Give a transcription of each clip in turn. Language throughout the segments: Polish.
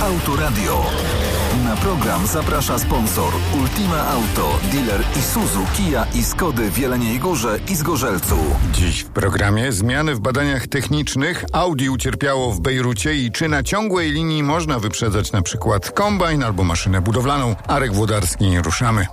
Autoradio. Na program zaprasza sponsor Ultima Auto, dealer Isuzu, Kia i Skody w Jeleniej Górze i Zgorzelcu. Dziś w programie zmiany w badaniach technicznych. Audi ucierpiało w Bejrucie i czy na ciągłej linii można wyprzedzać na przykład kombajn albo maszynę budowlaną. Arek Włodarski, ruszamy.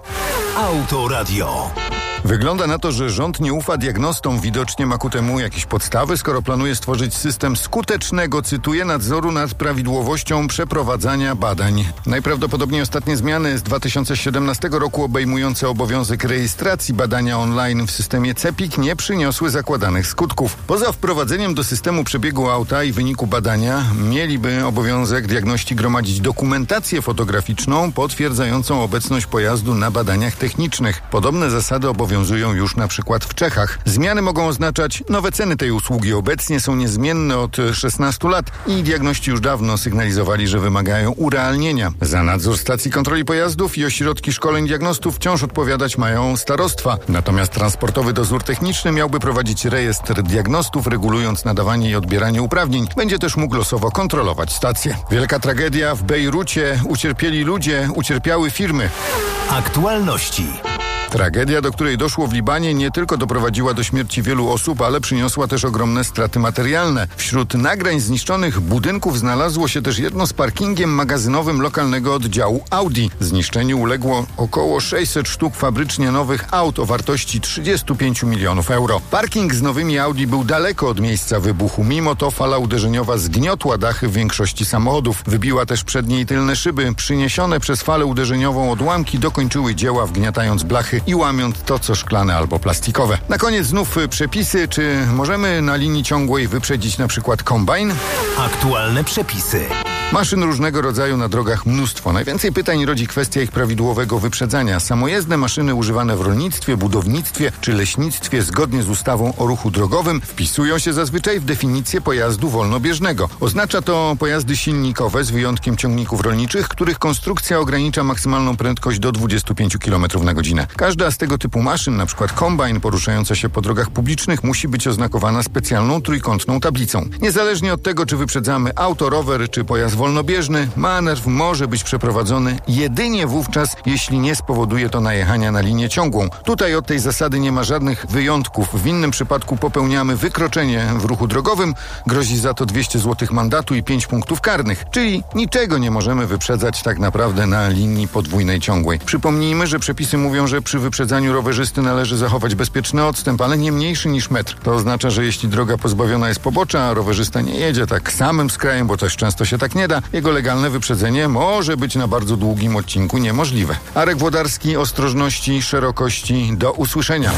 Autoradio. Wygląda na to, że rząd nie ufa diagnostom. Widocznie ma ku temu jakieś podstawy, skoro planuje stworzyć system skutecznego, cytuję, nadzoru nad prawidłowością przeprowadzania badań. Najprawdopodobniej ostatnie zmiany z 2017 roku obejmujące obowiązek rejestracji badania online w systemie CEPiK nie przyniosły zakładanych skutków. Poza wprowadzeniem do systemu przebiegu auta i wyniku badania mieliby obowiązek diagności gromadzić dokumentację fotograficzną potwierdzającą obecność pojazdu na badaniach technicznych. Podobne zasady obowiązują już na przykład w Czechach. Zmiany mogą oznaczać nowe ceny tej usługi. Obecnie są niezmienne od 16 lat i diagności już dawno sygnalizowali, że wymagają urealnienia. Za nadzór stacji kontroli pojazdów i ośrodki szkoleń diagnostów wciąż odpowiadać mają starostwa. Natomiast Transportowy Dozór Techniczny miałby prowadzić rejestr diagnostów, regulując nadawanie i odbieranie uprawnień. Będzie też mógł losowo kontrolować stacje. Wielka tragedia w Bejrucie. Ucierpieli ludzie, ucierpiały firmy. Aktualności. Tragedia, do której doszło w Libanie, nie tylko doprowadziła do śmierci wielu osób, ale przyniosła też ogromne straty materialne. Wśród nagrań zniszczonych budynków znalazło się też jedno z parkingiem magazynowym lokalnego oddziału Audi. Zniszczeniu uległo około 600 sztuk fabrycznie nowych aut o wartości 35 milionów euro. Parking z nowymi Audi był daleko od miejsca wybuchu. Mimo to fala uderzeniowa zgniotła dachy w większości samochodów. Wybiła też przednie i tylne szyby. Przyniesione przez falę uderzeniową odłamki dokończyły dzieła, wgniatając blachy i łamiąc to, co szklane albo plastikowe. Na koniec znów przepisy. Czy możemy na linii ciągłej wyprzedzić na przykład kombajn? Aktualne przepisy. Maszyn różnego rodzaju na drogach mnóstwo. Najwięcej pytań rodzi kwestia ich prawidłowego wyprzedzania. Samojezdne maszyny używane w rolnictwie, budownictwie czy leśnictwie zgodnie z ustawą o ruchu drogowym wpisują się zazwyczaj w definicję pojazdu wolnobieżnego. Oznacza to pojazdy silnikowe z wyjątkiem ciągników rolniczych, których konstrukcja ogranicza maksymalną prędkość do 25 km na godzinę. Każda z tego typu maszyn, np. kombajn poruszająca się po drogach publicznych, musi być oznakowana specjalną trójkątną tablicą. Niezależnie od tego, czy wyprzedzamy auto, rower czy pojazd wolnobieżny, manewr może być przeprowadzony jedynie wówczas, jeśli nie spowoduje to najechania na linię ciągłą. Tutaj od tej zasady nie ma żadnych wyjątków. W innym przypadku popełniamy wykroczenie w ruchu drogowym, grozi za to 200 zł mandatu i 5 punktów karnych. Czyli niczego nie możemy wyprzedzać tak naprawdę na linii podwójnej ciągłej. Przypomnijmy, że przepisy mówią, że przy wyprzedzaniu rowerzysty należy zachować bezpieczny odstęp, ale nie mniejszy niż metr. To oznacza, że jeśli droga pozbawiona jest pobocza, a rowerzysta nie jedzie tak samym skrajem, bo też często się tak nie da, jego legalne wyprzedzenie może być na bardzo długim odcinku niemożliwe. Arek Włodarski, ostrożności, szerokości. Do usłyszenia.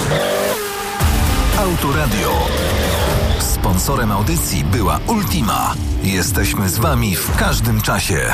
Autoradio. Sponsorem audycji była Ultima. Jesteśmy z Wami w każdym czasie.